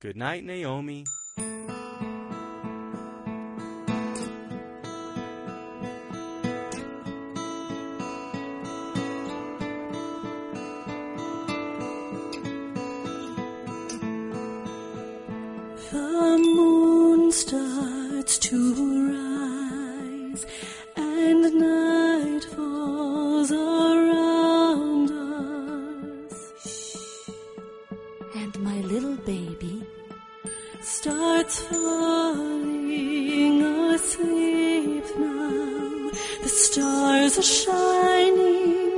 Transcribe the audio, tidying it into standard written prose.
Good night, Naomi. The moon starts to rise, and night falls around us. And my little baby starts falling asleep now. The stars are shining